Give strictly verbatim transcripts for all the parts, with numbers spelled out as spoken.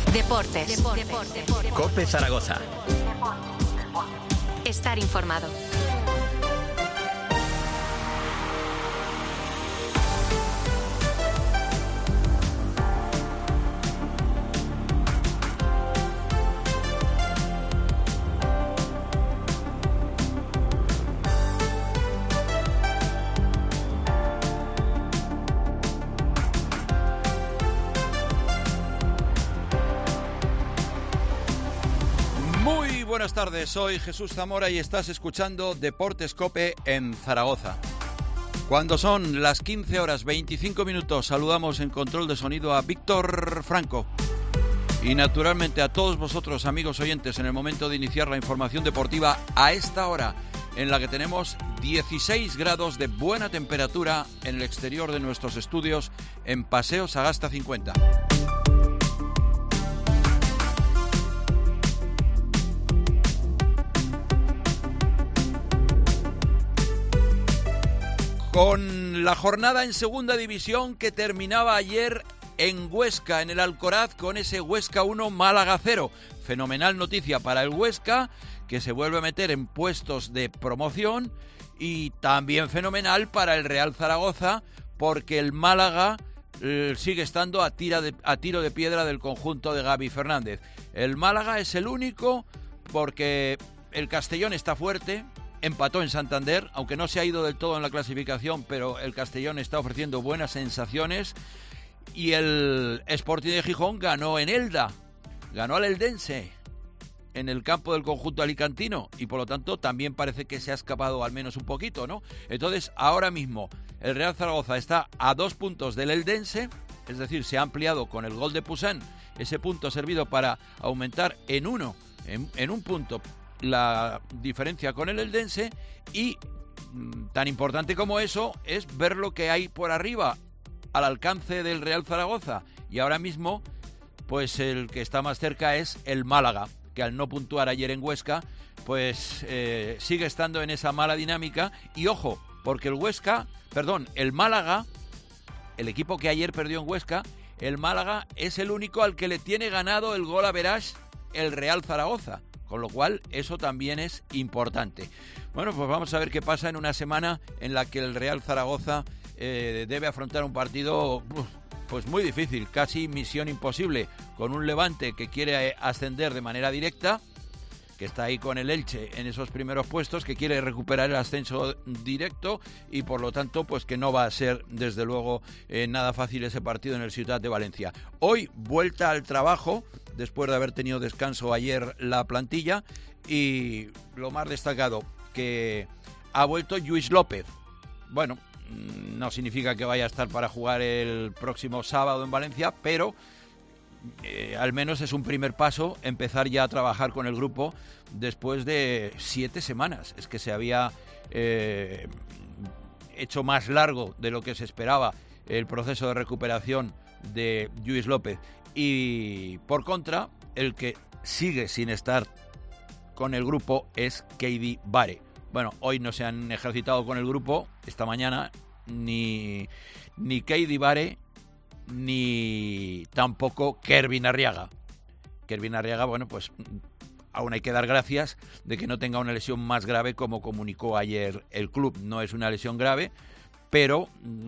Deportes. Deportes. Deportes. COPE Zaragoza. Estar informado. Buenas tardes, soy Jesús Zamora y estás escuchando Deportes COPE en Zaragoza. Cuando son las quince horas veinticinco minutos, saludamos en control de sonido a Víctor Franco. Y naturalmente a todos vosotros, amigos oyentes, en el momento de iniciar la información deportiva a esta hora, en la que tenemos dieciséis grados de buena temperatura en el exterior de nuestros estudios en Paseo Sagasta cincuenta. Con la jornada en segunda división que terminaba ayer en Huesca, en el Alcoraz, con ese Huesca uno, Málaga cero. Fenomenal noticia para el Huesca, que se vuelve a meter en puestos de promoción, y también fenomenal para el Real Zaragoza, porque el Málaga eh, sigue estando a, tira de, a tiro de piedra del conjunto de Gaby Fernández. El Málaga es el único, porque el Castellón está fuerte. Empató en Santander, aunque no se ha ido del todo en la clasificación, pero el Castellón está ofreciendo buenas sensaciones. Y el Sporting de Gijón ganó en Elda, ganó al Eldense en el campo del conjunto alicantino, y por lo tanto también parece que se ha escapado al menos un poquito, ¿no? Entonces, ahora mismo el Real Zaragoza está a dos puntos del Eldense, es decir, se ha ampliado con el gol de Poussin, ese punto ha servido para aumentar en uno, en, en un punto, la diferencia con el Eldense, y tan importante como eso es ver lo que hay por arriba al alcance del Real Zaragoza, y ahora mismo pues el que está más cerca es el Málaga, que al no puntuar ayer en Huesca pues eh, sigue estando en esa mala dinámica. Y ojo, porque el Huesca, perdón, el Málaga, el equipo que ayer perdió en Huesca, el Málaga es el único al que le tiene ganado el gol average el Real Zaragoza. Con lo cual, eso también es importante. Bueno, pues vamos a ver qué pasa en una semana en la que el Real Zaragoza eh, debe afrontar un partido pues muy difícil, casi misión imposible, con un Levante que quiere ascender de manera directa, que está ahí con el Elche en esos primeros puestos, que quiere recuperar el ascenso directo, y por lo tanto, pues que no va a ser, desde luego, eh, nada fácil ese partido en el Ciutat de Valencia. Hoy, vuelta al trabajo, después de haber tenido descanso ayer la plantilla, y lo más destacado, que ha vuelto Lluís López. Bueno, no significa que vaya a estar para jugar el próximo sábado en Valencia, pero eh, al menos es un primer paso empezar ya a trabajar con el grupo después de siete semanas. Es que se había eh, hecho más largo de lo que se esperaba el proceso de recuperación de Lluís López. Y por contra, el que sigue sin estar con el grupo es Keidi Bare. Bueno, hoy no se han ejercitado con el grupo, esta mañana, ni, ni Keidi Bare, ni tampoco Kervin Arriaga. Kervin Arriaga, bueno, pues aún hay que dar gracias de que no tenga una lesión más grave, como comunicó ayer el club. No es una lesión grave, pero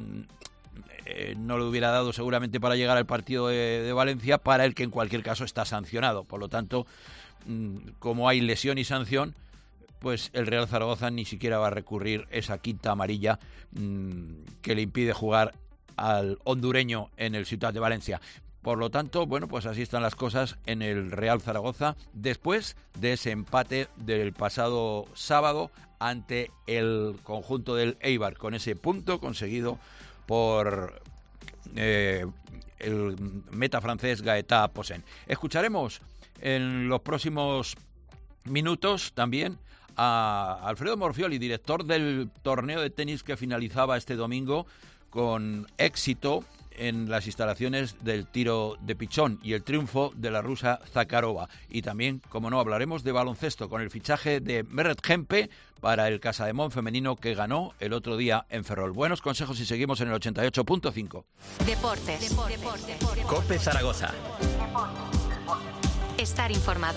Eh, no le hubiera dado seguramente para llegar al partido de, de Valencia, para el que en cualquier caso está sancionado. Por lo tanto, mmm, como hay lesión y sanción, pues el Real Zaragoza ni siquiera va a recurrir esa quinta amarilla mmm, que le impide jugar al hondureño en el Ciutat de Valencia. Por lo tanto, bueno, pues así están las cosas en el Real Zaragoza después de ese empate del pasado sábado ante el conjunto del Eibar, con ese punto conseguido por eh, el meta francés Gaëtan Poussin. Escucharemos en los próximos minutos también a Alfredo Morfioli, director del torneo de tenis que finalizaba este domingo con éxito en las instalaciones del tiro de pichón y el triunfo de la rusa Zakharova. Y también, como no, hablaremos de baloncesto con el fichaje de Meret Hempe para el Casademont femenino, que ganó el otro día en Ferrol. Buenos consejos y seguimos en el ochenta y ocho punto cinco. Deportes. Deportes. Deportes. COPE Zaragoza. Estar informado.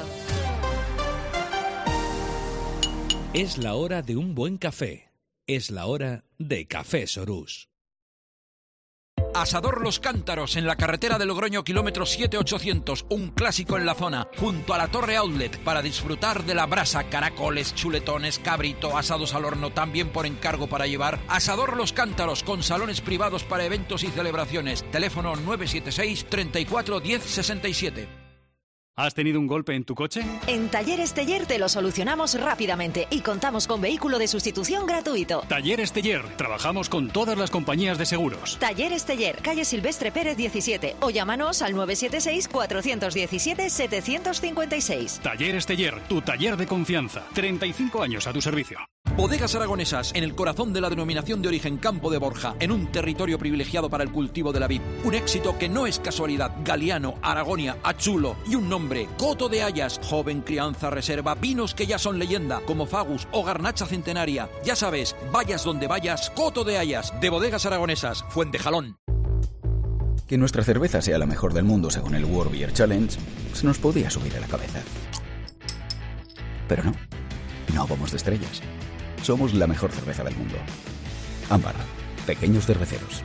Es la hora de un buen café. Es la hora de Café Sorús. Asador Los Cántaros, en la carretera de Logroño, kilómetro siete ochocientos, un clásico en la zona, junto a la Torre Outlet, para disfrutar de la brasa, caracoles, chuletones, cabrito, asados al horno, también por encargo para llevar. Asador Los Cántaros, con salones privados para eventos y celebraciones. Teléfono nueve siete seis, treinta y cuatro, diez sesenta y siete. ¿Has tenido un golpe en tu coche? En Talleres Teller te lo solucionamos rápidamente y contamos con vehículo de sustitución gratuito. Talleres Teller. Trabajamos con todas las compañías de seguros. Talleres Teller, calle Silvestre Pérez diecisiete, o llámanos al nueve siete seis, cuatro uno siete, siete cinco seis. Talleres Teller, tu taller de confianza. treinta y cinco años a tu servicio. Bodegas Aragonesas, en el corazón de la denominación de origen Campo de Borja, en un territorio privilegiado para el cultivo de la vid. Un éxito que no es casualidad. Galiano, Aragonia, Achulo y un nombre: Coto de Hayas. Joven crianza reserva, vinos que ya son leyenda, como Fagus o Garnacha Centenaria. Ya sabes, vayas donde vayas, Coto de Hayas, de Bodegas Aragonesas, Fuentejalón. Que nuestra cerveza sea la mejor del mundo según el World Beer Challenge se nos podía subir a la cabeza. Pero no, no vamos de estrellas. Somos la mejor cerveza del mundo. Ámbar, pequeños cerveceros.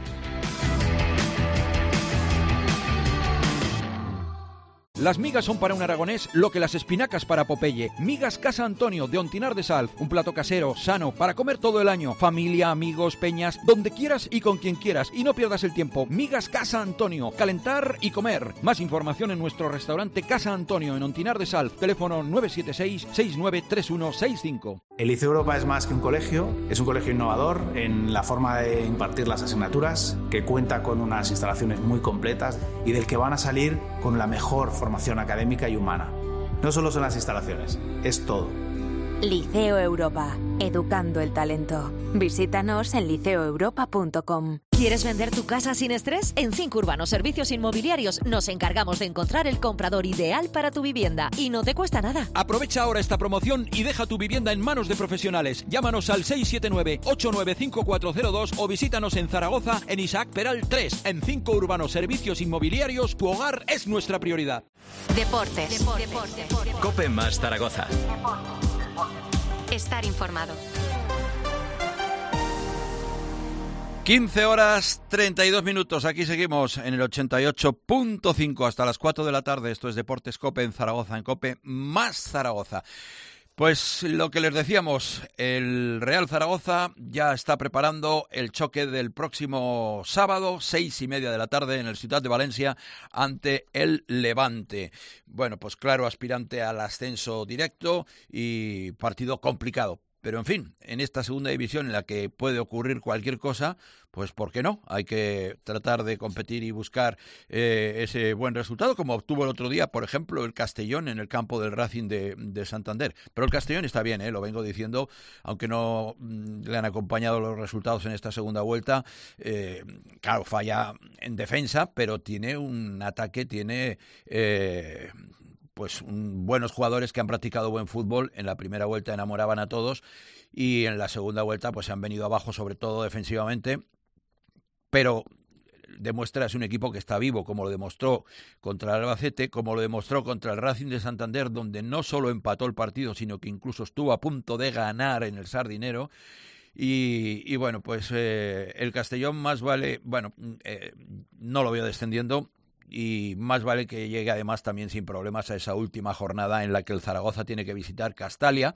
Las migas son para un aragonés lo que las espinacas para Popeye. Migas Casa Antonio, de Ontinar de Sal. Un plato casero, sano, para comer todo el año. Familia, amigos, peñas, donde quieras y con quien quieras. Y no pierdas el tiempo. Migas Casa Antonio. Calentar y comer. Más información en nuestro restaurante Casa Antonio, en Ontinar de Sal. Teléfono nueve siete seis, seis nueve tres uno seis cinco. El Liceo Europa es más que un colegio. Es un colegio innovador en la forma de impartir las asignaturas, que cuenta con unas instalaciones muy completas y del que van a salir con la mejor formación académica y humana. No solo son las instalaciones, es todo. Liceo Europa, educando el talento. Visítanos en liceo europa punto com. ¿Quieres vender tu casa sin estrés? En Cinco Urbanos Servicios Inmobiliarios nos encargamos de encontrar el comprador ideal para tu vivienda y no te cuesta nada. Aprovecha ahora esta promoción y deja tu vivienda en manos de profesionales. Llámanos al seis siete nueve, ocho nueve cinco cuatro cero dos o visítanos en Zaragoza, en Isaac Peral tres. En Cinco Urbanos Servicios Inmobiliarios, tu hogar es nuestra prioridad. Deportes. Deportes. Deportes. Cope más Zaragoza. Estar informado. quince horas treinta y dos minutos, aquí seguimos en el ochenta y ocho punto cinco hasta las cuatro de la tarde. Esto es Deportes Cope en Zaragoza, en Cope más Zaragoza. Pues lo que les decíamos, el Real Zaragoza ya está preparando el choque del próximo sábado, seis y media de la tarde, en el Ciutat de Valencia, ante el Levante. Bueno, pues claro, aspirante al ascenso directo y partido complicado. Pero en fin, en esta segunda división en la que puede ocurrir cualquier cosa, pues ¿por qué no? Hay que tratar de competir y buscar eh, ese buen resultado, como obtuvo el otro día, por ejemplo, el Castellón en el campo del Racing de, de Santander. Pero el Castellón está bien, ¿eh? Lo vengo diciendo, aunque no mmm, le han acompañado los resultados en esta segunda vuelta. Eh, claro, falla en defensa, pero tiene un ataque, tiene... Eh, pues un, buenos jugadores que han practicado buen fútbol. En la primera vuelta enamoraban a todos y en la segunda vuelta pues se han venido abajo, sobre todo defensivamente, pero demuestra es un equipo que está vivo, como lo demostró contra el Albacete, como lo demostró contra el Racing de Santander, donde no solo empató el partido, sino que incluso estuvo a punto de ganar en el Sardinero. Y, y bueno, pues eh, el Castellón más vale, bueno, eh, no lo veo descendiendo, y más vale que llegue además también sin problemas a esa última jornada en la que el Zaragoza tiene que visitar Castalia,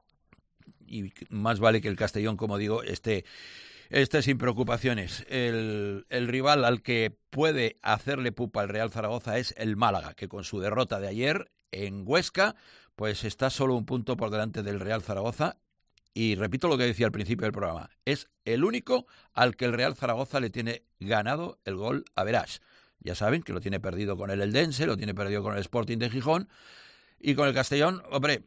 y más vale que el Castellón, como digo, esté, esté sin preocupaciones. El, el rival al que puede hacerle pupa al Real Zaragoza es el Málaga, que con su derrota de ayer en Huesca, pues está solo un punto por delante del Real Zaragoza. Y repito lo que decía al principio del programa, es el único al que el Real Zaragoza le tiene ganado el gol average. Ya saben que lo tiene perdido con el Eldense, lo tiene perdido con el Sporting de Gijón y con el Castellón. Hombre,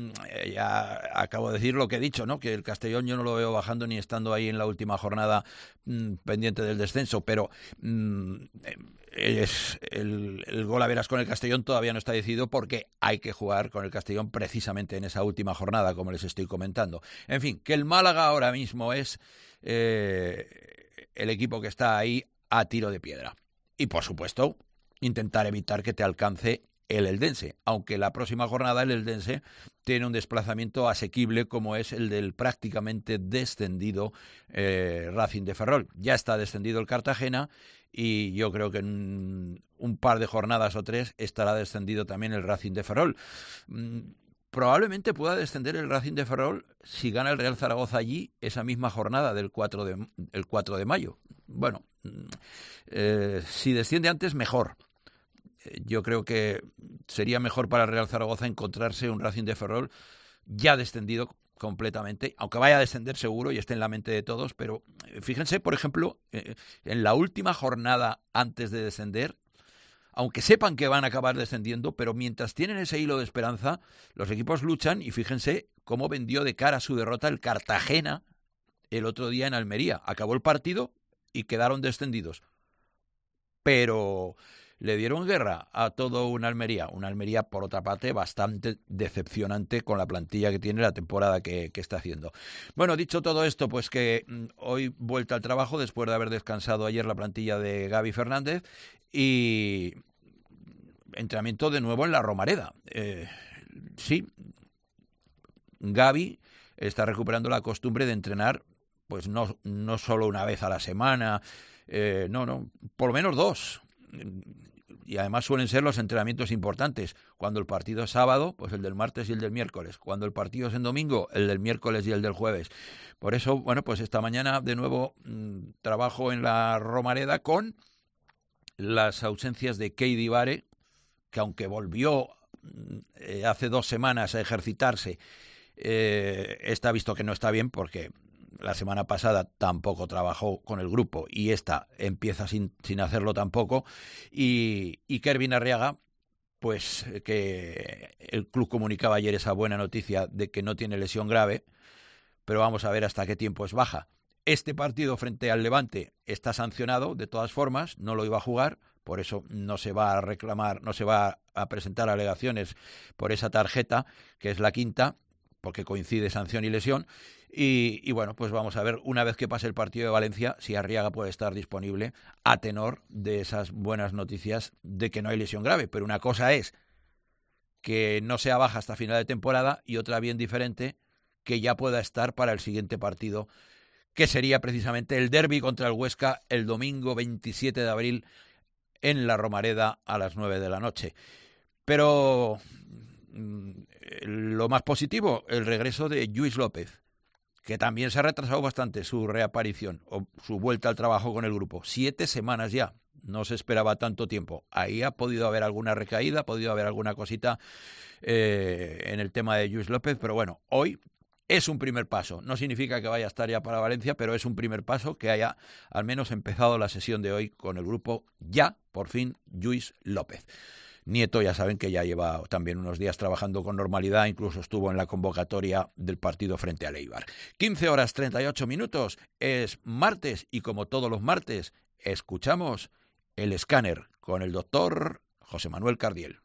ya acabo de decir lo que he dicho, ¿no? Que el Castellón yo no lo veo bajando ni estando ahí en la última jornada mmm, pendiente del descenso, pero mmm, es el, el gol a veras con el Castellón todavía no está decidido porque hay que jugar con el Castellón precisamente en esa última jornada, como les estoy comentando. En fin, que el Málaga ahora mismo es eh, el equipo que está ahí a tiro de piedra. Y, por supuesto, intentar evitar que te alcance el Eldense, aunque la próxima jornada el Eldense tiene un desplazamiento asequible como es el del prácticamente descendido eh, Racing de Ferrol. Ya está descendido el Cartagena y yo creo que en un, un par de jornadas o tres estará descendido también el Racing de Ferrol. Mm, probablemente pueda descender el Racing de Ferrol si gana el Real Zaragoza allí esa misma jornada del cuatro de, el cuatro de mayo. Bueno, eh, si desciende antes, mejor. Yo creo que sería mejor para el Real Zaragoza encontrarse un Racing de Ferrol ya descendido completamente, aunque vaya a descender seguro y esté en la mente de todos, pero fíjense, por ejemplo, eh, en la última jornada antes de descender, aunque sepan que van a acabar descendiendo, pero mientras tienen ese hilo de esperanza, los equipos luchan y fíjense cómo vendió de cara a su derrota el Cartagena el otro día en Almería. Acabó el partido y quedaron descendidos. Pero le dieron guerra a todo una Almería. Una Almería, por otra parte, bastante decepcionante con la plantilla que tiene, la temporada que, que está haciendo. Bueno, dicho todo esto, pues que mm, hoy vuelta al trabajo después de haber descansado ayer la plantilla de Gaby Fernández y entrenamiento de nuevo en la Romareda. Eh, sí, Gaby está recuperando la costumbre de entrenar pues no, no solo una vez a la semana, eh, no, no, por lo menos dos. Y además suelen ser los entrenamientos importantes. Cuando el partido es sábado, pues el del martes y el del miércoles. Cuando el partido es en domingo, el del miércoles y el del jueves. Por eso, bueno, pues esta mañana de nuevo mmm, trabajo en la Romareda con las ausencias de Keidi Bare, que aunque volvió eh, hace dos semanas a ejercitarse, eh, está visto que no está bien porque la semana pasada tampoco trabajó con el grupo y esta empieza sin, sin hacerlo tampoco. Y, y Kervin Arriaga, pues que el club comunicaba ayer esa buena noticia de que no tiene lesión grave, pero vamos a ver hasta qué tiempo es baja. Este partido frente al Levante está sancionado de todas formas, no lo iba a jugar, por eso no se va a reclamar, no se va a presentar alegaciones por esa tarjeta, que es la quinta, porque coincide sanción y lesión. Y, y bueno, pues vamos a ver una vez que pase el partido de Valencia si Arriaga puede estar disponible a tenor de esas buenas noticias de que no hay lesión grave. Pero una cosa es que no sea baja hasta final de temporada y otra bien diferente que ya pueda estar para el siguiente partido, que sería precisamente el derbi contra el Huesca el domingo veintisiete de abril en la Romareda a las nueve de la noche. Pero mmm, lo más positivo, el regreso de Lluís López, que también se ha retrasado bastante su reaparición o su vuelta al trabajo con el grupo. Siete semanas ya, no se esperaba tanto tiempo. Ahí ha podido haber alguna recaída, ha podido haber alguna cosita eh, en el tema de Lluís López, pero bueno, hoy es un primer paso. No significa que vaya a estar ya para Valencia, pero es un primer paso que haya al menos empezado la sesión de hoy con el grupo ya, por fin, Lluís López. Nieto, ya saben que ya lleva también unos días trabajando con normalidad, incluso estuvo en la convocatoria del partido frente al Eibar. quince horas treinta y ocho minutos, es martes y como todos los martes, escuchamos El Escáner con el doctor José Manuel Cardiel.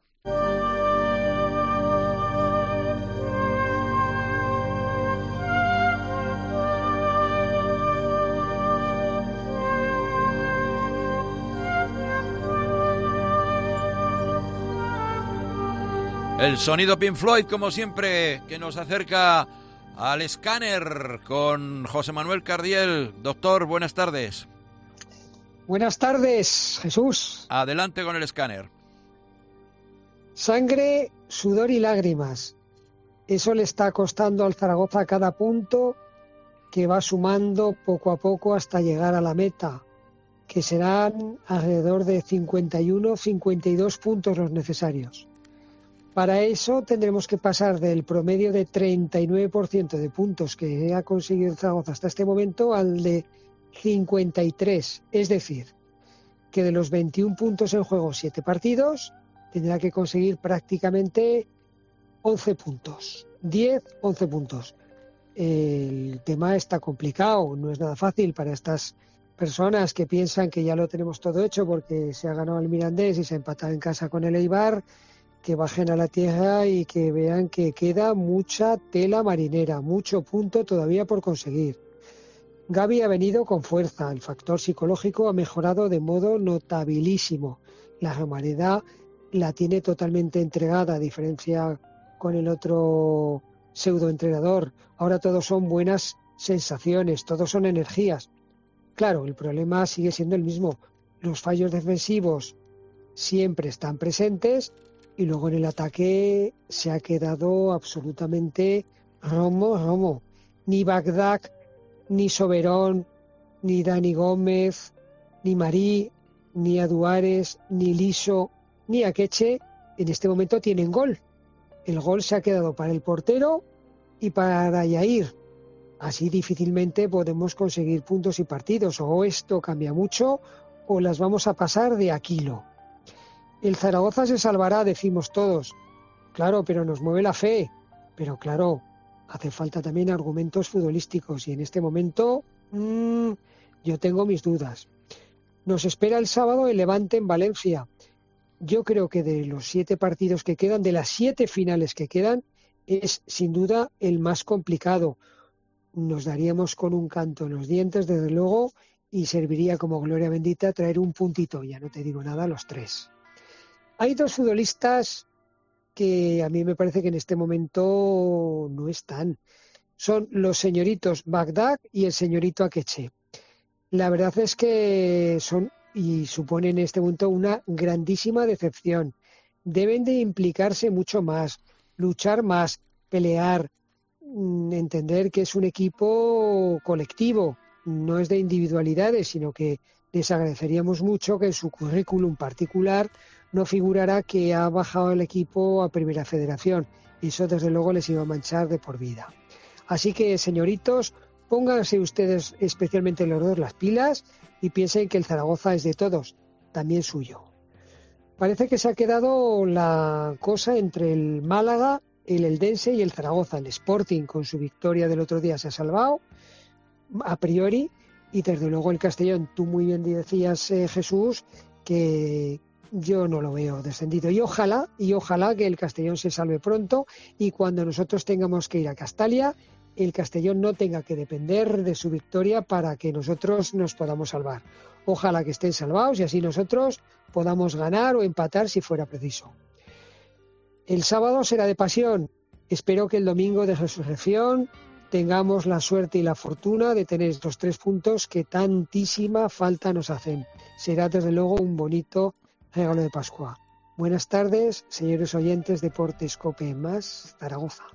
El sonido Pink Floyd, como siempre, que nos acerca al Escáner con José Manuel Cardiel. Doctor, buenas tardes. Buenas tardes, Jesús. Adelante con el Escáner. Sangre, sudor y lágrimas. Eso le está costando al Zaragoza cada punto que va sumando poco a poco hasta llegar a la meta, que serán alrededor de cincuenta y uno, cincuenta y dos puntos los necesarios. Para eso tendremos que pasar del promedio de treinta y nueve por ciento de puntos que ha conseguido el Zaragoza hasta este momento al de cincuenta y tres. Es decir, que de los veintiún puntos en juego, siete partidos, tendrá que conseguir prácticamente once puntos. diez, once puntos. El tema está complicado, no es nada fácil para estas personas que piensan que ya lo tenemos todo hecho porque se ha ganado el Mirandés y se ha empatado en casa con el Eibar, que bajen a la tierra y que vean que queda mucha tela marinera, mucho punto todavía por conseguir. Gaby ha venido con fuerza, el factor psicológico ha mejorado de modo notabilísimo. La Romareda la tiene totalmente entregada, a diferencia con el otro pseudoentrenador. Ahora todos son buenas sensaciones, todos son energías. Claro, el problema sigue siendo el mismo. Los fallos defensivos siempre están presentes y luego en el ataque se ha quedado absolutamente romo, romo. Ni Bagdad, ni Soberón, ni Dani Gómez, ni Marí, ni Aduares, ni Liso, ni Akeche en este momento tienen gol. El gol se ha quedado para el portero y para Yair. Así difícilmente podemos conseguir puntos y partidos. O esto cambia mucho o las vamos a pasar de a kilo. El Zaragoza se salvará, decimos todos. Claro, pero nos mueve la fe. Pero claro, hace falta también argumentos futbolísticos y en este momento mmm, yo tengo mis dudas. Nos espera el sábado el Levante en Valencia. Yo creo que de los siete partidos que quedan, de las siete finales que quedan, es sin duda el más complicado. Nos daríamos con un canto en los dientes, desde luego, y serviría como gloria bendita traer un puntito, ya no te digo nada, los tres. Hay dos futbolistas que a mí me parece que en este momento no están. Son los señoritos Bagdad y el señorito Akeche. La verdad es que son y suponen en este momento una grandísima decepción. Deben de implicarse mucho más, luchar más, pelear, entender que es un equipo colectivo, no es de individualidades, sino que les agradeceríamos mucho que en su currículum particular no figurara que ha bajado el equipo a Primera Federación. Eso desde luego les iba a manchar de por vida. Así que, señoritos, pónganse ustedes especialmente los dos las pilas y piensen que el Zaragoza es de todos, también suyo. Parece que se ha quedado la cosa entre el Málaga, el Eldense y el Zaragoza. El Sporting con su victoria del otro día se ha salvado, a priori, y desde luego el Castellón. Tú muy bien decías, eh, Jesús, que yo no lo veo descendido. Y ojalá, y ojalá que el Castellón se salve pronto y cuando nosotros tengamos que ir a Castalia, el Castellón no tenga que depender de su victoria para que nosotros nos podamos salvar. Ojalá que estén salvados y así nosotros podamos ganar o empatar si fuera preciso. El sábado será de pasión. Espero que el domingo de Resurrección tengamos la suerte y la fortuna de tener estos tres puntos que tantísima falta nos hacen. Será desde luego un bonito regalo de Pascua. Buenas tardes, señores oyentes de Deportes Cope más Zaragoza.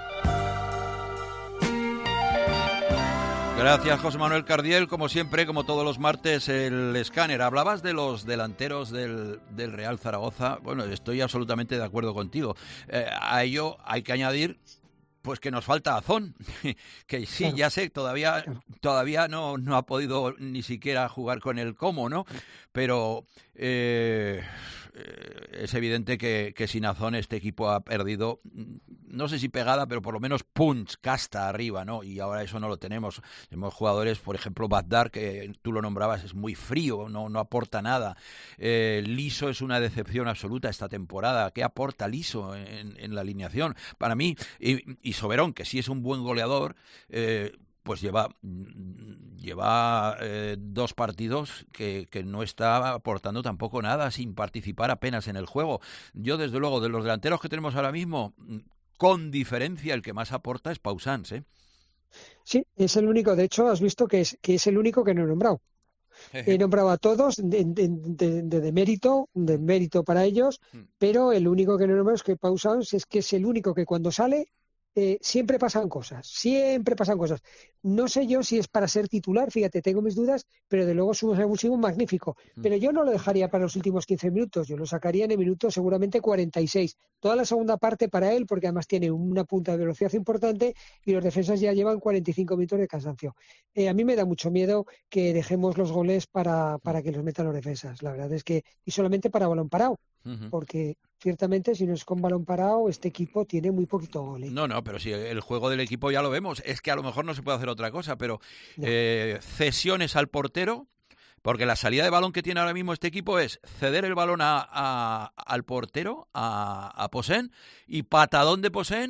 Gracias, José Manuel Cardiel. Como siempre, como todos los martes, el escáner. Hablabas de los delanteros del, del Real Zaragoza. Bueno, estoy absolutamente de acuerdo contigo. Eh, a ello hay que añadir pues que nos falta Azón, que sí, claro. Ya sé, todavía claro. todavía no, no ha podido ni siquiera jugar con el Como, ¿no? Pero eh, es evidente que, que sin Azón este equipo ha perdido, no sé si pegada, pero por lo menos punch, casta arriba, ¿no? Y ahora eso no lo tenemos. Tenemos jugadores, por ejemplo, Bagdad, que tú lo nombrabas, es muy frío, no, no aporta nada. Eh, Liso es una decepción absoluta esta temporada. ¿Qué aporta Liso en, en la alineación? Para mí, y, y Soberón, que sí es un buen goleador, eh, pues lleva lleva eh, dos partidos que, que no está aportando tampoco nada, sin participar apenas en el juego. Yo, desde luego, de los delanteros que tenemos ahora mismo, con diferencia, el que más aporta es Pausans, ¿eh? Sí, es el único. De hecho, has visto que es, que es el único que no he nombrado. He nombrado a todos de, de, de, de, de mérito, de mérito para ellos, pero el único que no he nombrado es que Pausans es que es el único que cuando sale Eh, siempre pasan cosas, siempre pasan cosas. No sé yo si es para ser titular, fíjate, tengo mis dudas, pero de luego es un revulsivo magnífico. Pero yo no lo dejaría para los últimos quince minutos, yo lo sacaría en el minuto seguramente cuarenta y seis. Toda la segunda parte para él, porque además tiene una punta de velocidad importante y los defensas ya llevan cuarenta y cinco minutos de cansancio. Eh, a mí me da mucho miedo que dejemos los goles para, para que los metan los defensas. La verdad es que, y solamente para balón parado. Uh-huh. Porque ciertamente si no es con balón parado este equipo tiene muy poquito gol, ¿eh? No, no, pero si el juego del equipo ya lo vemos, es que a lo mejor no se puede hacer otra cosa, pero no. eh, cesiones al portero, porque la salida de balón que tiene ahora mismo este equipo es ceder el balón a, a, al portero, a, a Posen, y patadón de Posen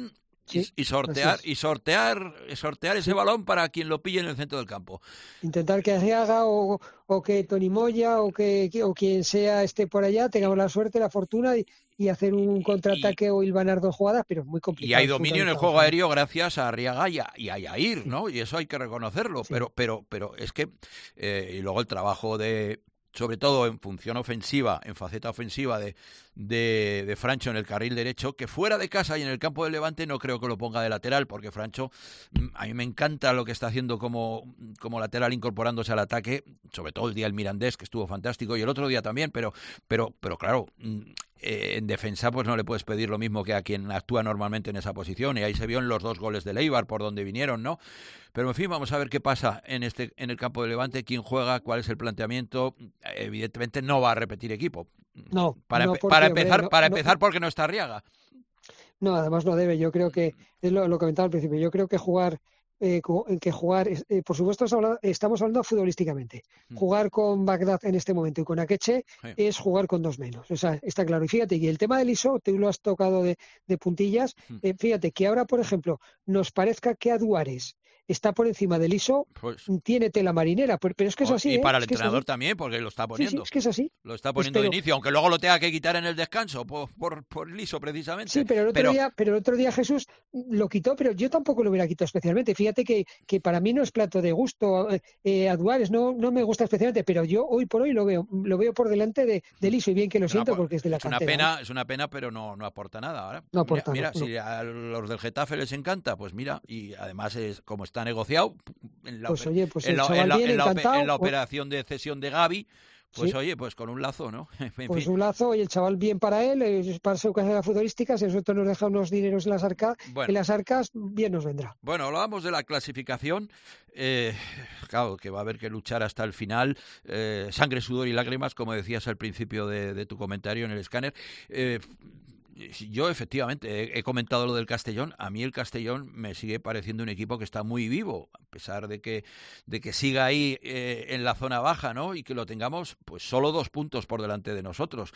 Sí, y, y sortear y sortear sortear ese sí. balón para quien lo pille en el centro del campo. Intentar que Arriaga o, o que Tony Moya o que o quien sea esté por allá, tengamos la suerte, la fortuna y, y hacer un contraataque y, o hilvanar dos jugadas, pero es muy complicado. Y hay dominio en el juego aéreo gracias a Arriaga y a, y a Yair, ¿no? Y eso hay que reconocerlo, sí. pero pero pero es que eh, y luego el trabajo de, sobre todo en función ofensiva, en faceta ofensiva de, de, de Francho en el carril derecho, que fuera de casa y en el campo del Levante no creo que lo ponga de lateral, porque Francho, a mí me encanta lo que está haciendo como, como lateral incorporándose al ataque, sobre todo el día del Mirandés, que estuvo fantástico, y el otro día también, pero, pero, pero claro, eh, en defensa pues no le puedes pedir lo mismo que a quien actúa normalmente en esa posición, y ahí se vio en los dos goles de Eibar por donde vinieron, ¿no? Pero en fin, vamos a ver qué pasa en este en el campo del Levante, quién juega, cuál es el planteamiento. Evidentemente no va a repetir equipo. No, para, no empe- porque, para empezar, hombre, no, para no, empezar porque no está Arriaga. No, además no debe. Yo creo que es lo, lo que comentaba al principio. Yo creo que jugar, eh, que jugar, eh, por supuesto, estamos hablando futbolísticamente. Jugar con Bagdad en este momento y con Akeche sí. es jugar con dos menos. O sea, está claro. Y fíjate, y el tema del I S O, tú lo has tocado de, de puntillas. Eh, fíjate que ahora, por ejemplo, nos parezca que a Duárez está por encima del I S O, pues, tiene tela marinera, pero, pero es que es así. Y para ¿eh? el entrenador es también, porque lo está poniendo. Sí, sí, es que es así. Lo está poniendo Espero. de inicio, aunque luego lo tenga que quitar en el descanso, por, por, por el I S O precisamente. Sí, pero el otro, pero... Día, pero el otro día Jesús lo quitó, pero yo tampoco lo hubiera quitado especialmente. Fíjate que, que para mí no es plato de gusto eh, a Duárez, no, no me gusta especialmente, pero yo hoy por hoy lo veo lo veo por delante de, del I S O, y bien que lo siento, no, porque es de la es cantera. Una pena, es una pena, pero no, no aporta nada ahora. No aporta, mira, no, mira no. si a los del Getafe les encanta, pues mira, y además es como está negociado, en la, pues oye, pues en el la, chaval en la, bien en la, encantado, en la pues, operación de cesión de Gavi, pues sí. oye, pues con un lazo, ¿no? En pues fin. un lazo, y el chaval bien para él, eh, para su carrera futbolística, si nosotros nos deja unos dineros en las, arca, bueno. en las arcas, bien nos vendrá. Bueno, hablábamos de la clasificación, eh, claro, que va a haber que luchar hasta el final, eh, sangre, sudor y lágrimas, como decías al principio de, de tu comentario en el escáner. Eh, Yo efectivamente he, he comentado lo del Castellón. A mí el Castellón me sigue pareciendo un equipo que está muy vivo, a pesar de que de que siga ahí eh, en la zona baja, ¿no? Y que lo tengamos pues solo dos puntos por delante de nosotros.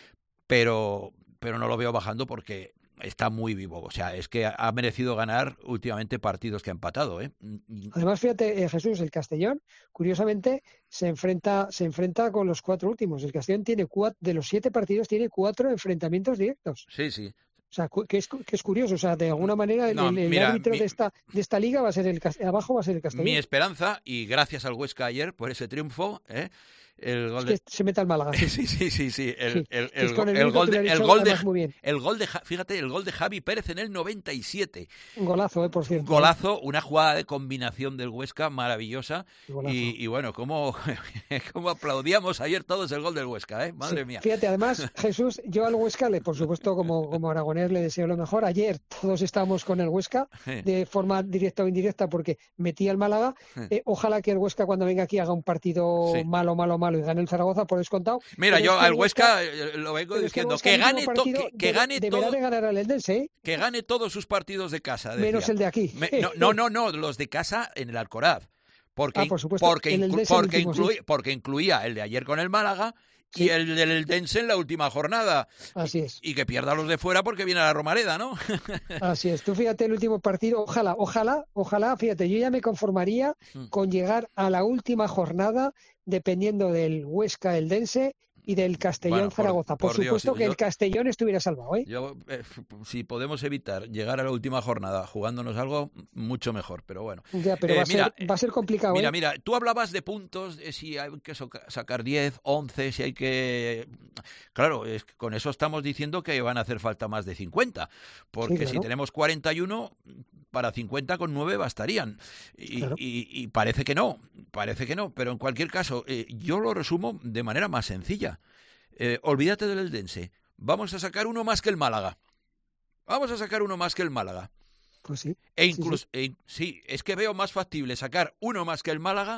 Pero pero no lo veo bajando porque está muy vivo. O sea, es que ha merecido ganar últimamente partidos que ha empatado, ¿eh? Además, fíjate, eh, Jesús, el Castellón, curiosamente, se enfrenta se enfrenta con los cuatro últimos. El Castellón tiene cuatro, de los siete partidos, tiene cuatro enfrentamientos directos. Sí, sí. O sea, que es, que es curioso. O sea, de alguna manera, el, no, el mira, árbitro mi, de esta de esta liga va a ser el abajo va a ser el Castellón. Mi esperanza, y gracias al Huesca ayer por ese triunfo, ¿eh? El gol es que de... se mete al Málaga. Sí, sí, sí, sí, sí. El, sí. el, el, es con el, el gol de, el gol de, muy bien. el gol de, fíjate, el gol de Javi Pérez en el noventa y siete. Un golazo, eh, por cierto. Un golazo, una jugada de combinación del Huesca maravillosa. Y, y bueno, cómo, cómo aplaudíamos ayer todos el gol del Huesca, ¿eh? Madre sí. mía. Fíjate, además, Jesús, yo al Huesca, le, por supuesto, como, como aragonés, le deseo lo mejor. Ayer todos estábamos con el Huesca, sí. de forma directa o indirecta, porque metía el Málaga. Sí. Eh, ojalá que el Huesca, cuando venga aquí, haga un partido sí. malo, malo, malo y gane el Zaragoza por descontado. Mira, yo al Huesca, Huesca lo vengo diciendo, es que, que gane to, que, que gane deberá todo, de ganar al Eldense, ¿eh? que gane todos sus partidos de casa, decía. Menos el de aquí. Me, no, no, no, no, los de casa en el Alcoraz, porque ah, por supuesto, porque, inclu, porque, último, incluía, sí. porque incluía el de ayer con el Málaga. Sí. Y el del Eldense en la última jornada. Así es. Y, y que pierda los de fuera porque viene a la Romareda, ¿no? Así es. Tú fíjate el último partido. Ojalá, ojalá, ojalá, fíjate, yo ya me conformaría mm. con llegar a la última jornada dependiendo del Huesca Eldense y del Castellón bueno, Zaragoza. Por, por, por supuesto Dios, que yo, el Castellón estuviera salvado, ¿eh? Yo, eh, si podemos evitar llegar a la última jornada jugándonos algo, mucho mejor, pero bueno. Ya, pero eh, va, a mira, ser, va a ser complicado, Mira, ¿eh? mira, tú hablabas de puntos, de si hay que so sacar diez, once, si hay que... Claro, es que con eso estamos diciendo que van a hacer falta más de cincuenta, porque sí, claro. si tenemos cuarenta y uno... para cincuenta con nueve bastarían. Y, claro. y, y parece que no, parece que no, pero en cualquier caso, eh, yo lo resumo de manera más sencilla. Eh, olvídate del Eldense. Vamos a sacar uno más que el Málaga. Vamos a sacar uno más que el Málaga. Pues sí. E incluso, sí, sí. E, sí, es que veo más factible sacar uno más que el Málaga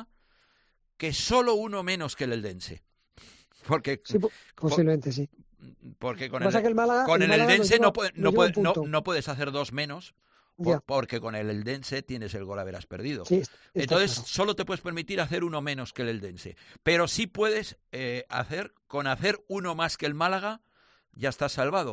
que solo uno menos que el Eldense. Porque... Sí, posiblemente por, sí. Porque con el, el, Málaga, con el, el Eldense lleva, no, puede, no, puede, no, no puedes hacer dos menos. Por, porque con el Eldense tienes el gol haberás perdido. Sí, Entonces claro. solo te puedes permitir hacer uno menos que el Eldense. Pero sí puedes eh, hacer, con hacer uno más que el Málaga, ya estás salvado.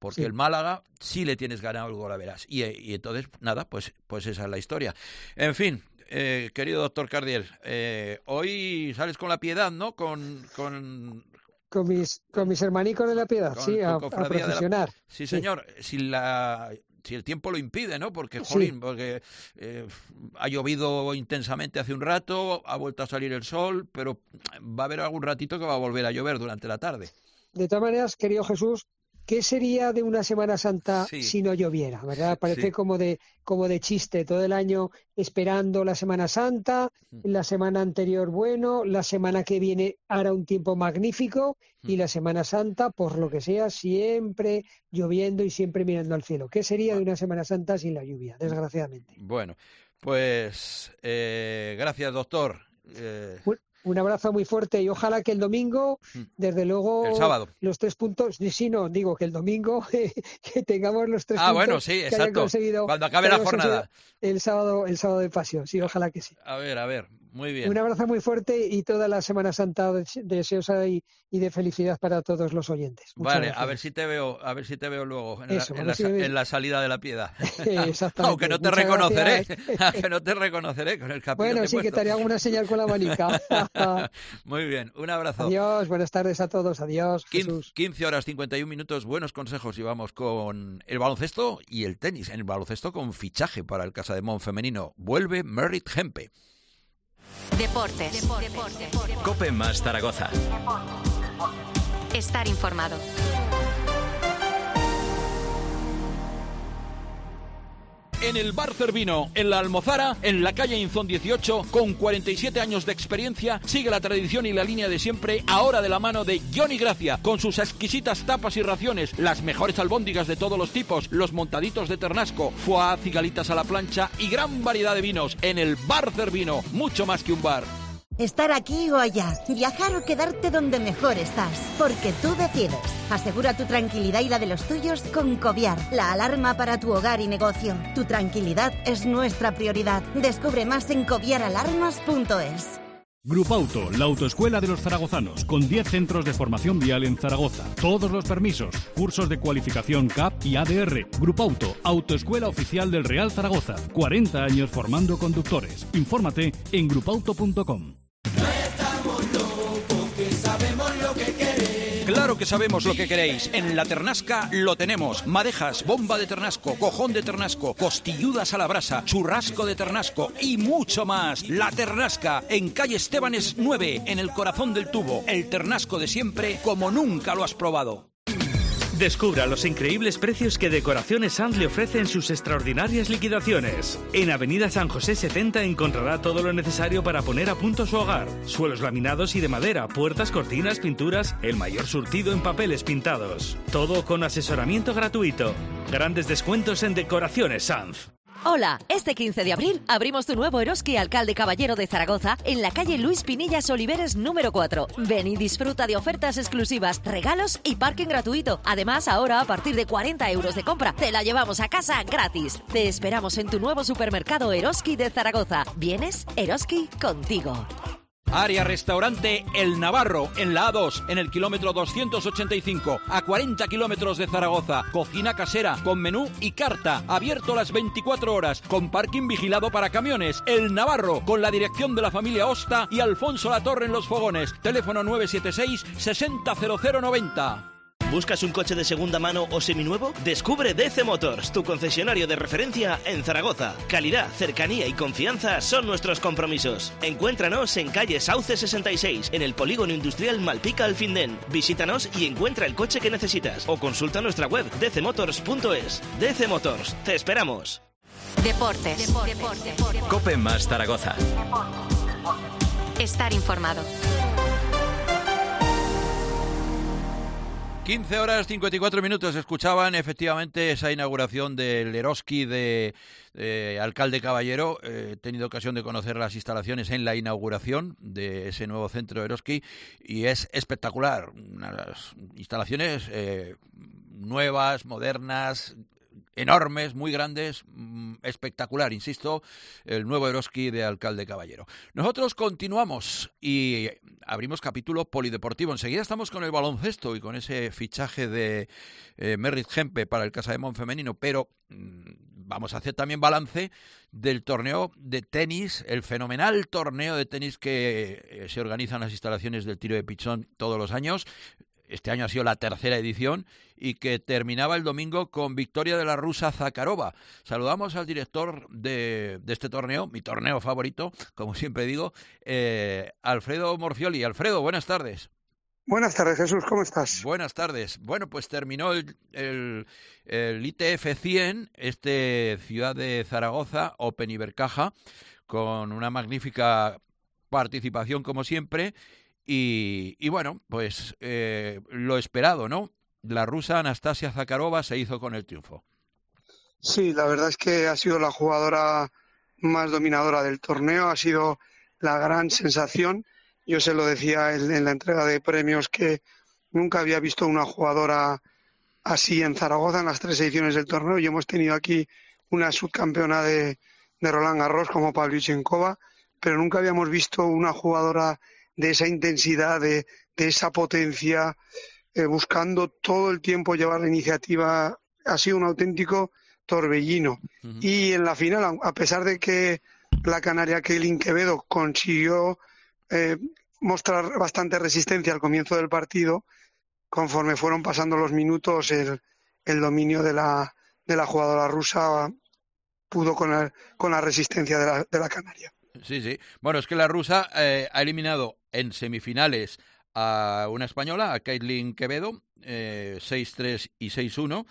porque Sí. el Málaga sí le tienes ganado el golaveras. Y, y entonces, nada, pues, pues esa es la historia. En fin, eh, querido doctor Cardiel, eh, hoy sales con la Piedad, ¿no? Con... con... Con mis, con mis hermanicos de la Piedad, Con- sí, con a, a Cofradía de la- profesionar. Sí, señor, si la... si el tiempo lo impide, ¿no? Porque, Sí. jolín, porque eh, ha llovido intensamente hace un rato, ha vuelto a salir el sol, pero va a haber algún ratito que va a volver a llover durante la tarde. De todas maneras, querido Jesús, ¿qué sería de una Semana Santa Sí. si no lloviera? ¿Verdad? Parece Sí. como de como de chiste, todo el año esperando la Semana Santa, la semana anterior bueno, la semana que viene hará un tiempo magnífico y la Semana Santa, por lo que sea, siempre lloviendo y siempre mirando al cielo. ¿Qué sería de una Semana Santa sin la lluvia, desgraciadamente? Bueno, pues eh, gracias, doctor. Eh, Un, un abrazo muy fuerte y ojalá que el domingo, desde luego, El sábado. los tres puntos, sí, no, digo que el domingo que tengamos los tres Ah, puntos bueno, sí, que hayan exacto. conseguido, Cuando acabe que la hayamos jornada. conseguido el sábado, el sábado de pasión, sí, ojalá que sí. a ver, a ver, muy bien. Un abrazo muy fuerte y toda la Semana Santa des- deseosa y, y de felicidad para todos los oyentes. Muchas Vale, gracias. a ver si te veo, a ver si te veo luego en, Eso, la, a en, ver la, si sa- me ves. en la salida de la Piedad. Exactamente. Aunque no te Muchas reconoceré, gracias. aunque no te reconoceré con el capillo Bueno, que he sí, que puesto. te haría alguna señal con la manica. Muy bien, un abrazo. Adiós, buenas tardes a todos. Adiós, Jesús. quince horas cincuenta y un minutos, buenos consejos y vamos con el baloncesto y el tenis. En el baloncesto con fichaje para el Casa de Mon femenino. Vuelve Merritt Hempe. Deportes. Deportes. Cope más Zaragoza. Estar informado. En el Bar Cervino, en la Almozara, en la calle Inzón dieciocho, con cuarenta y siete años de experiencia, sigue la tradición y la línea de siempre, ahora de la mano de Johnny Gracia, con sus exquisitas tapas y raciones, las mejores albóndigas de todos los tipos, los montaditos de ternasco, foie, cigalitas a la plancha y gran variedad de vinos. En el Bar Cervino, mucho más que un bar. Estar aquí o allá, viajar o quedarte donde mejor estás, porque tú decides. Asegura tu tranquilidad y la de los tuyos con Coviar, la alarma para tu hogar y negocio. Tu tranquilidad es nuestra prioridad. Descubre más en coviar alarmas punto es. Grupauto, la autoescuela de los zaragozanos, con diez centros de formación vial en Zaragoza. Todos los permisos, cursos de cualificación C A P y A D R. Grupauto, autoescuela oficial del Real Zaragoza. cuarenta años formando conductores. Infórmate en grupauto punto com. Claro que sabemos lo que queréis. En la Ternasca lo tenemos. Madejas, bomba de ternasco, cojón de ternasco, costilludas a la brasa, churrasco de ternasco y mucho más. La Ternasca, en calle Estebanes nueve, en el corazón del tubo. El ternasco de siempre, como nunca lo has probado. Descubra los increíbles precios que Decoraciones Sanz le ofrece en sus extraordinarias liquidaciones. En Avenida San José setenta encontrará todo lo necesario para poner a punto su hogar. Suelos laminados y de madera, puertas, cortinas, pinturas, el mayor surtido en papeles pintados. Todo con asesoramiento gratuito. Grandes descuentos en Decoraciones Sanz. Hola, este quince de abril abrimos tu nuevo Eroski Alcalde Caballero de Zaragoza en la calle Luis Pinillas Oliveres número cuatro. Ven y disfruta de ofertas exclusivas, regalos y parking gratuito. Además, ahora a partir de cuarenta euros de compra te la llevamos a casa gratis. Te esperamos en tu nuevo supermercado Eroski de Zaragoza. ¿Vienes? Eroski contigo. Área Restaurante El Navarro, en la A dos, en el kilómetro doscientos ochenta y cinco, a cuarenta kilómetros de Zaragoza. Cocina casera, con menú y carta, abierto las veinticuatro horas, con parking vigilado para camiones. El Navarro, con la dirección de la familia Osta y Alfonso Latorre en los fogones. Teléfono nueve siete seis, sesenta cero cero noventa. ¿Buscas un coche de segunda mano o seminuevo? Descubre D C Motors, tu concesionario de referencia en Zaragoza. Calidad, cercanía y confianza son nuestros compromisos. Encuéntranos en calle Sauce sesenta y seis, en el polígono industrial Malpica Alfindén. Visítanos y encuentra el coche que necesitas. O consulta nuestra web d c motors punto es. D C Motors, te esperamos. Deportes. Deportes. Cope más Zaragoza. Estar informado. quince horas cincuenta y cuatro minutos. Escuchaban efectivamente esa inauguración del Eroski de, de Alcalde Caballero. Eh, he tenido ocasión de conocer las instalaciones en la inauguración de ese nuevo centro Eroski y es espectacular. Unas instalaciones eh, nuevas, modernas, enormes, muy grandes, mmm, espectacular, insisto, el nuevo Eroski de Alcalde Caballero. Nosotros continuamos y abrimos capítulo polideportivo. Enseguida estamos con el baloncesto y con ese fichaje de eh, Merritt Hempe para el Casademont femenino, pero mmm, vamos a hacer también balance del torneo de tenis, el fenomenal torneo de tenis que eh, se organiza en las instalaciones del Tiro de Pichón todos los años. Este año ha sido la tercera edición y que terminaba el domingo con victoria de la rusa Zakharova. Saludamos al director de, de este torneo, mi torneo favorito, como siempre digo, eh, Alfredo Morfioli. Alfredo, buenas tardes. Buenas tardes, Jesús, ¿cómo estás? Buenas tardes. Bueno, pues terminó el, el, el I T F cien, este Ciudad de Zaragoza, Open Ibercaja, con una magnífica participación como siempre. Y, y bueno, pues eh, lo esperado, ¿no? La rusa Anastasia Zakharova se hizo con el triunfo. Sí, la verdad es que ha sido la jugadora más dominadora del torneo, ha sido la gran sensación. Yo se lo decía en, en la entrega de premios que nunca había visto una jugadora así en Zaragoza en las tres ediciones del torneo y hemos tenido aquí una subcampeona de, de Roland Garros como Pavlyuchenkova, pero nunca habíamos visto una jugadora de esa intensidad, de, de esa potencia, eh, buscando todo el tiempo llevar la iniciativa. Ha sido un auténtico torbellino. Uh-huh. Y en la final, a pesar de que la canaria Kaylin Quevedo consiguió eh, mostrar bastante resistencia al comienzo del partido, conforme fueron pasando los minutos, el, el dominio de la, de la jugadora rusa pudo con, el, con la resistencia de la, de la canaria. Sí, sí. Bueno, es que la rusa eh, ha eliminado en semifinales a una española, a Kaylin Quevedo, eh, seis tres y seis uno.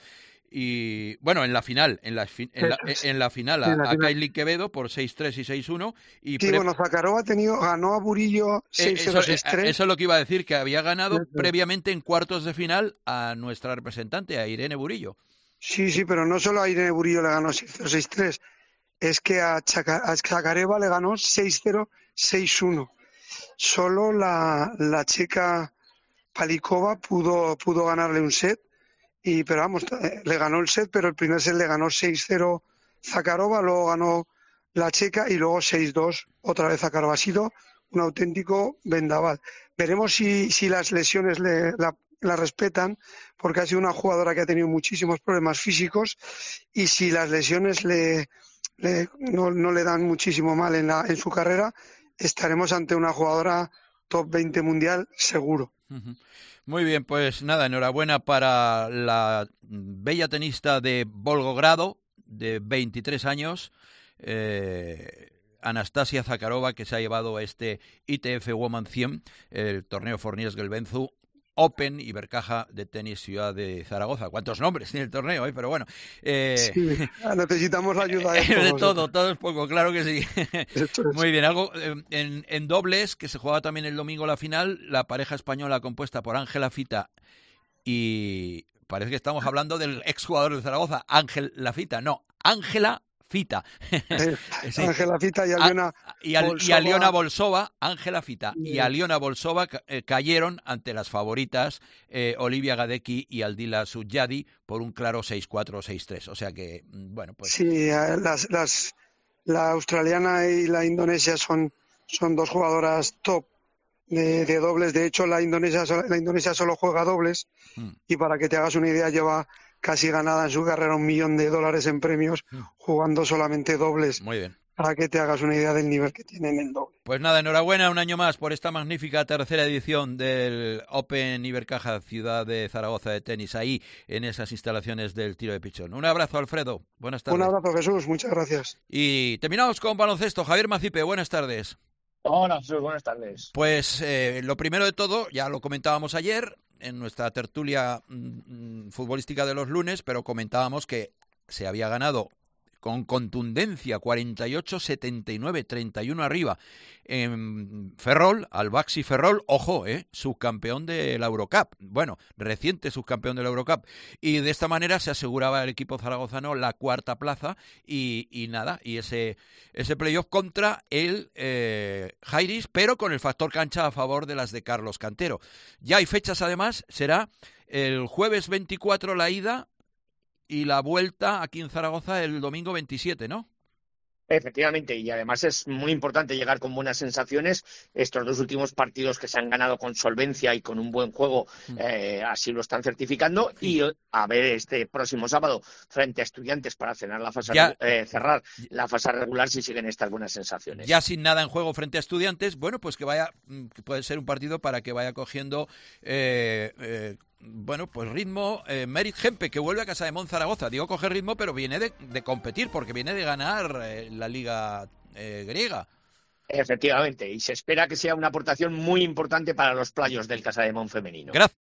Y bueno, en la final, en la, en la, en la final a, a Kaylin Quevedo por seis tres y seis uno. Y sí, pre- bueno, Zakharova ha tenido, ganó a Burillo seis cero seis tres. Eh, eso, eso es lo que iba a decir, que había ganado sí, sí. previamente en cuartos de final a nuestra representante, a Irene Burillo. Sí, sí, pero no solo a Irene Burillo le ganó seis cero seis tres. Es que a Zakharova le ganó seis cero seis uno. Solo la, la checa Palikova pudo, pudo ganarle un set, y pero vamos, le ganó el set, pero el primer set le ganó seis cero Zakharova, luego ganó la checa y luego seis dos otra vez Zakharova. Ha sido un auténtico vendaval. Veremos si, si las lesiones le, la, la respetan, porque ha sido una jugadora que ha tenido muchísimos problemas físicos, y si las lesiones le... Le, no, no le dan muchísimo mal en, la, en su carrera, estaremos ante una jugadora top veinte mundial seguro. Uh-huh. Muy bien, pues nada, enhorabuena para la bella tenista de Volgogrado, de veintitrés años, eh, Anastasia Zakharova, que se ha llevado este I T F Woman cien, el torneo Forniers Gelbenzu Open Ibercaja de tenis Ciudad de Zaragoza. ¿Cuántos nombres tiene el torneo? ¿eh? Pero bueno. Eh... Sí, necesitamos la ayuda de todos. De todo, todo es poco, claro que sí. Muy bien, algo en, en dobles, que se jugaba también el domingo la final, la pareja española compuesta por Ángela Fita y... Parece que estamos hablando del exjugador de Zaragoza, Ángel Lafita. No, Ángela Fita. Sí. Ángela Fita y Aliona y, al, y Aliona Bolsova, Ángela Fita y Aliona Bolsova eh, cayeron ante las favoritas eh, Olivia Gadecki y Aldila Sudyadi por un claro seis cuatro seis tres. O sea que, bueno, pues... Sí, las, las, la australiana y la indonesia son, son dos jugadoras top de, de dobles. De hecho, la Indonesia, la Indonesia solo juega dobles mm. y para que te hagas una idea lleva... casi ganada en su carrera un millón de dólares en premios jugando solamente dobles. Muy bien. Para que te hagas una idea del nivel que tienen en doble. Pues nada, enhorabuena un año más por esta magnífica tercera edición del Open Ibercaja Ciudad de Zaragoza de tenis, ahí en esas instalaciones del Tiro de Pichón. Un abrazo, Alfredo. Buenas tardes. Un abrazo, Jesús. Muchas gracias. Y terminamos con baloncesto. Javier Macipe, buenas tardes. Hola, Jesús. Buenas tardes. Pues eh, lo primero de todo, ya lo comentábamos ayer en nuestra tertulia mmm, futbolística de los lunes, pero comentábamos que se había ganado con contundencia cuarenta y ocho setenta y nueve, treinta y uno arriba en Ferrol, al Baxi Ferrol, ojo, eh, subcampeón de la Eurocup, bueno, reciente subcampeón de la Eurocup, y de esta manera se aseguraba el equipo zaragozano la cuarta plaza y, y nada, y ese ese playoff contra el eh, Jairis, pero con el factor cancha a favor de las de Carlos Cantero. Ya hay fechas además, será el jueves veinticuatro la ida y la vuelta aquí en Zaragoza el domingo veintisiete, ¿no? Efectivamente, y además es muy importante llegar con buenas sensaciones. Estos dos últimos partidos que se han ganado con solvencia y con un buen juego, eh, así lo están certificando. Sí. Y a ver este próximo sábado frente a Estudiantes para cerrar la fase, ya, eh, cerrar la fase regular si siguen estas buenas sensaciones. Ya sin nada en juego frente a Estudiantes, bueno, pues que vaya, que puede ser un partido para que vaya cogiendo... Eh, eh, Bueno, pues ritmo, eh, Merit Gempe, que vuelve a Casa de Mon Zaragoza. Digo, coge ritmo, pero viene de, de competir, porque viene de ganar eh, la Liga eh, griega. Efectivamente, y se espera que sea una aportación muy importante para los playos del Casa de Mon femenino. Gracias.